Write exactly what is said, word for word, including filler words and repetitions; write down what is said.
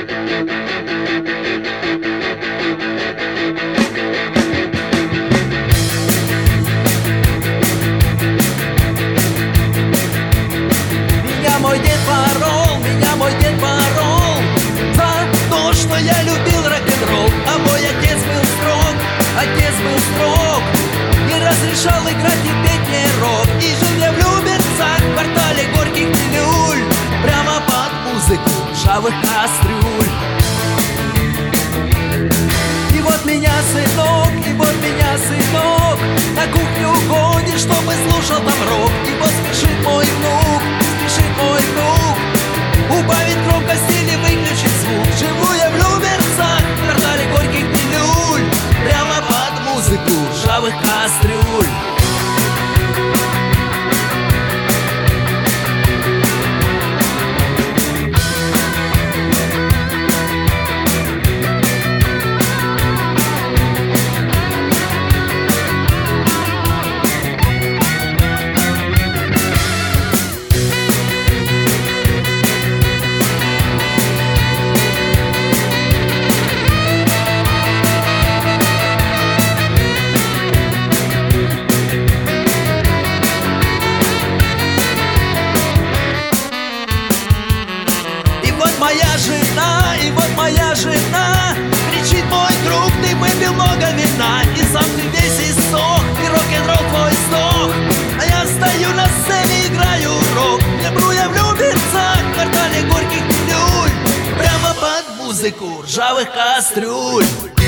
Меня мой дед порол, меня мой дед порол за то, что я любил рок-н-ролл. А мой отец был строг, отец был строг, не разрешал играть и петь мне рок. И жил я в Люберцах, в квартале горьких пилюль, прямо под музыку ржавых кастрюль. И вот меня, сынок, и вот меня, сынок, на кухню уходит, чтобы слушал там рок. И вот спешит мой внук, спешит мой внук, убавить громкость или выключить звук. Живу я в Люберцах, в квартале горьких пилюль, прямо под музыку ржавых кастрюль. Моя жена, и вот моя жена кричит: мой друг, ты выпил много вина, и сам ты весь иссох, и рок-н-ролл твой сдох. А я стою на сцене, играю рок. Люблю я в Люберцах, в квартале горьких пилюль, прямо под музыку ржавых кастрюль.